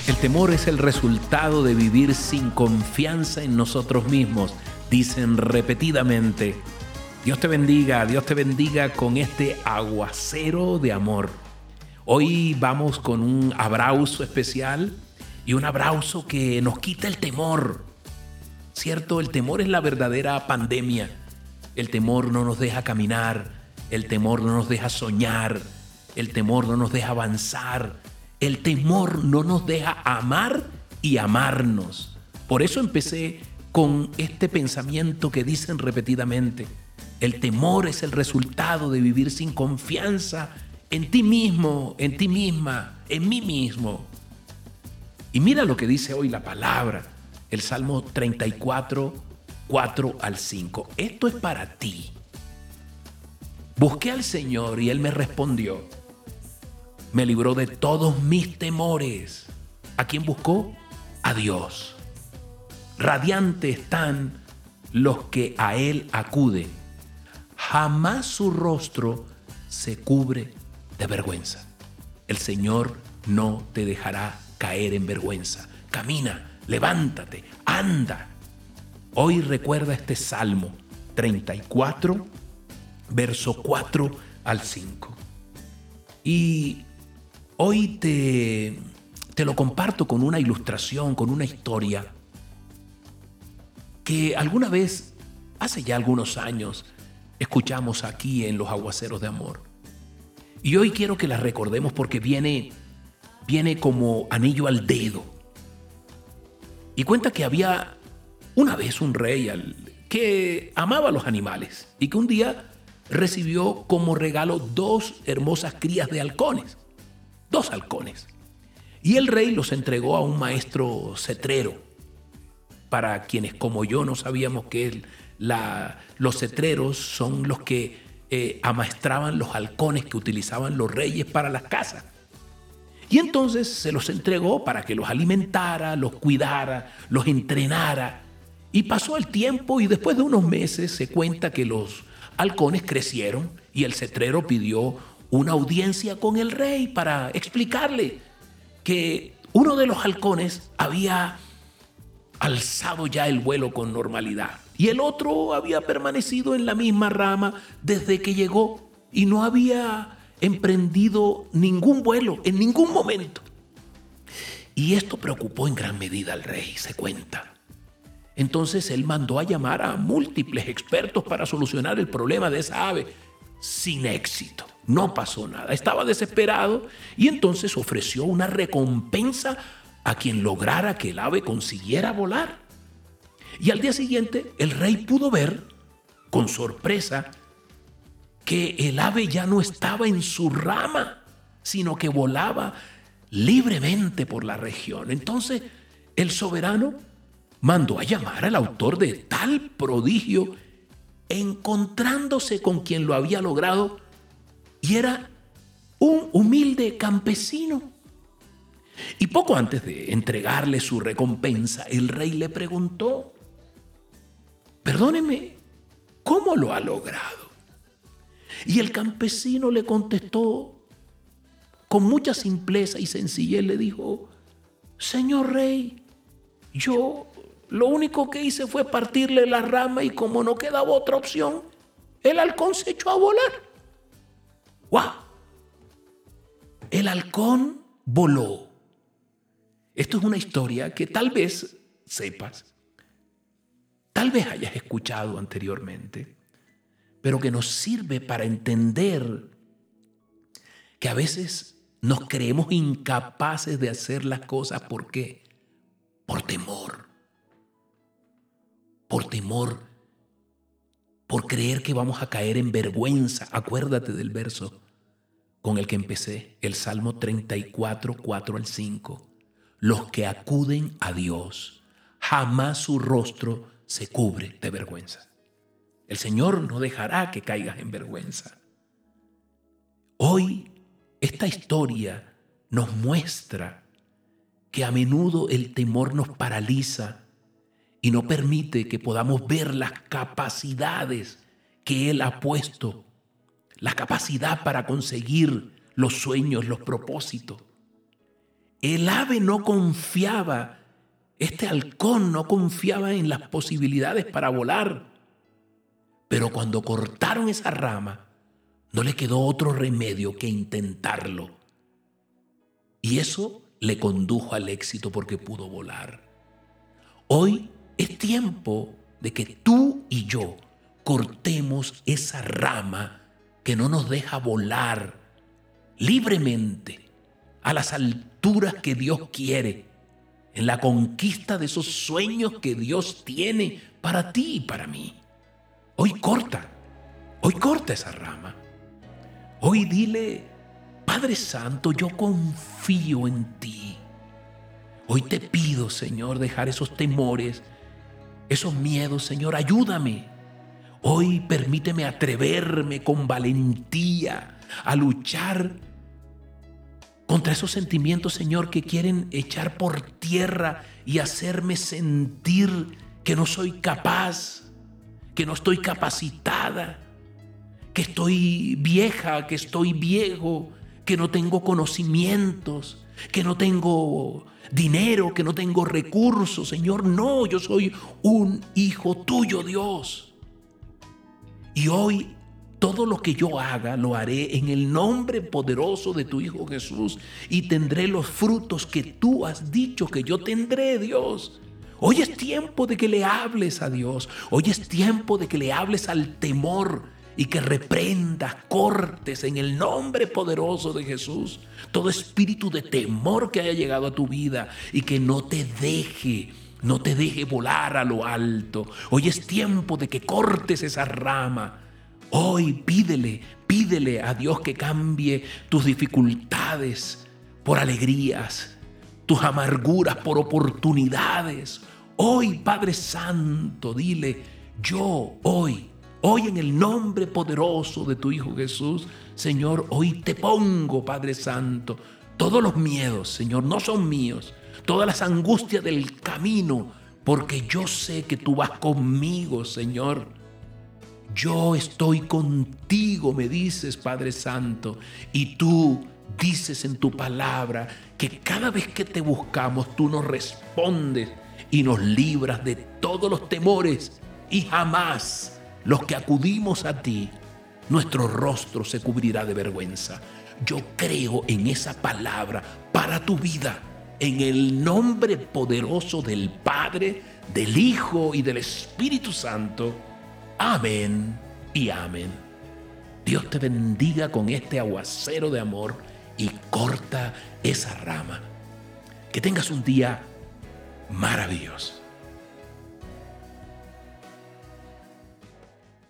El temor es el resultado de vivir sin confianza en nosotros mismos, dicen repetidamente. Dios te bendiga con este aguacero de amor. Hoy vamos con un abrazo especial y un abrazo que nos quita el temor. ¿Cierto? El temor es la verdadera pandemia. El temor no nos deja caminar, el temor no nos deja soñar, el temor no nos deja avanzar, el temor no nos deja amar y amarnos. Por eso empecé con este pensamiento que dicen repetidamente. El temor es el resultado de vivir sin confianza en ti mismo, en ti misma, en mí mismo. Y mira lo que dice hoy la palabra, el Salmo 34, 4 al 5. Esto es para ti. Busqué al Señor y Él me respondió. Me libró de todos mis temores. ¿A quién buscó? A Dios. Radiantes están los que a Él acuden. Jamás su rostro se cubre de vergüenza. El Señor no te dejará caer en vergüenza. Camina, levántate, anda. Hoy recuerda este Salmo 34, verso 4 al 5. Y hoy te lo comparto con una ilustración, con una historia que alguna vez, hace ya algunos años, escuchamos aquí en Los Aguaceros de Amor. Y hoy quiero que la recordemos porque viene como anillo al dedo. Y cuenta que había una vez un rey que amaba a los animales y que un día recibió como regalo 2 hermosas crías de halcones, 2 halcones. Y el rey los entregó a un maestro cetrero. Para quienes como yo no sabíamos que los cetreros son los que amaestraban los halcones que utilizaban los reyes para las cazas. Y entonces se los entregó para que los alimentara, los cuidara, los entrenara. Y pasó el tiempo y después de unos meses se cuenta que los halcones crecieron y el cetrero pidió una audiencia con el rey para explicarle que uno de los halcones había alzado ya el vuelo con normalidad y el otro había permanecido en la misma rama desde que llegó y no había emprendido ningún vuelo en ningún momento. Y esto preocupó en gran medida al rey, se cuenta. Entonces él mandó a llamar a múltiples expertos para solucionar el problema de esa ave. Sin éxito, no pasó nada. Estaba desesperado y entonces ofreció una recompensa a quien lograra que el ave consiguiera volar. Y al día siguiente el rey pudo ver, con sorpresa, que el ave ya no estaba en su rama, sino que volaba libremente por la región. Entonces el soberano mandó a llamar al autor de tal prodigio, encontrándose con quien lo había logrado, y era un humilde campesino. Y poco antes de entregarle su recompensa, el rey le preguntó: perdóneme, ¿cómo lo ha logrado? Y el campesino le contestó con mucha simpleza y sencillez, le dijo: señor rey, yo lo único que hice fue partirle la rama y como no quedaba otra opción, el halcón se echó a volar. ¡Guau! El halcón voló. Esto es una historia que tal vez sepas, tal vez hayas escuchado anteriormente, pero que nos sirve para entender que a veces nos creemos incapaces de hacer las cosas. ¿Por qué? Por temor. Por temor, por creer que vamos a caer en vergüenza. Acuérdate del verso con el que empecé, el Salmo 34, 4 al 5. Los que acuden a Dios, jamás su rostro se cubre de vergüenza. El Señor no dejará que caigas en vergüenza. Hoy, esta historia nos muestra que a menudo el temor nos paraliza y no permite que podamos ver las capacidades que Él ha puesto, la capacidad para conseguir los sueños, los propósitos. El ave no confiaba, este halcón no confiaba en las posibilidades para volar. Pero cuando cortaron esa rama, no le quedó otro remedio que intentarlo. Y eso le condujo al éxito porque pudo volar. Hoy es tiempo de que tú y yo cortemos esa rama que no nos deja volar libremente a las alturas que Dios quiere, en la conquista de esos sueños que Dios tiene para ti y para mí. Hoy corta esa rama. Hoy dile: Padre Santo, yo confío en ti. Hoy te pido, Señor, dejar esos temores, esos miedos, Señor, ayúdame. Hoy permíteme atreverme con valentía a luchar contra esos sentimientos, Señor, que quieren echar por tierra y hacerme sentir que no soy capaz, que no estoy capacitada, que estoy vieja, que estoy viejo, que no tengo conocimientos, que no tengo dinero, que no tengo recursos. Señor, no, yo soy un hijo tuyo, Dios. Y hoy todo lo que yo haga lo haré en el nombre poderoso de tu Hijo Jesús y tendré los frutos que tú has dicho que yo tendré, Dios. Hoy es tiempo de que le hables a Dios. Hoy es tiempo de que le hables al temor y que reprendas, cortes en el nombre poderoso de Jesús todo espíritu de temor que haya llegado a tu vida y que no te deje volar a lo alto. Hoy es tiempo de que cortes esa rama. Hoy pídele a Dios que cambie tus dificultades por alegrías, tus amarguras por oportunidades. Hoy, Padre Santo, dile: yo hoy en el nombre poderoso de tu Hijo Jesús, Señor, hoy te pongo, Padre Santo, todos los miedos, Señor, no son míos, todas las angustias del camino, porque yo sé que tú vas conmigo, Señor. Yo estoy contigo, me dices, Padre Santo, y tú dices en tu palabra que cada vez que te buscamos, tú nos respondes y nos libras de todos los temores, y jamás los que acudimos a ti, nuestro rostro se cubrirá de vergüenza. Yo creo en esa palabra para tu vida, en el nombre poderoso del Padre, del Hijo y del Espíritu Santo. Amén y amén. Dios te bendiga con este aguacero de amor y corta esa rama. Que tengas un día maravilloso.